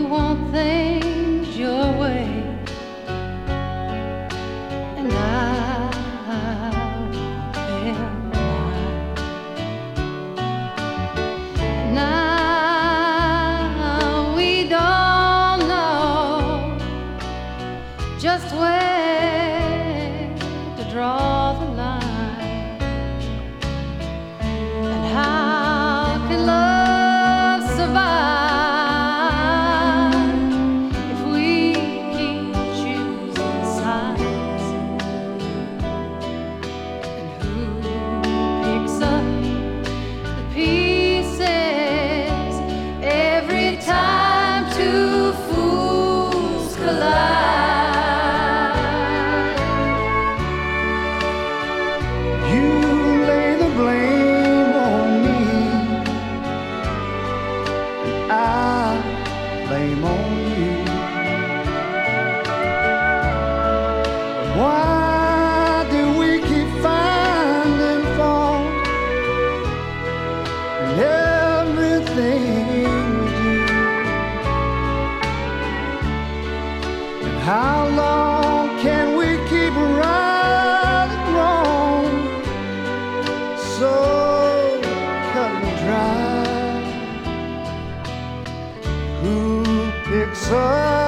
want things your way, and I will mine. Now we don't know just where to draw the line, and how can love survive if we keep choosing sides? And who picks up the pieces every time two fools collide? You lay the blame on me, and I blame on you. Why do we keep finding fault in everything we do? And how long can we keep right and wrong so cut and dry? Who picks up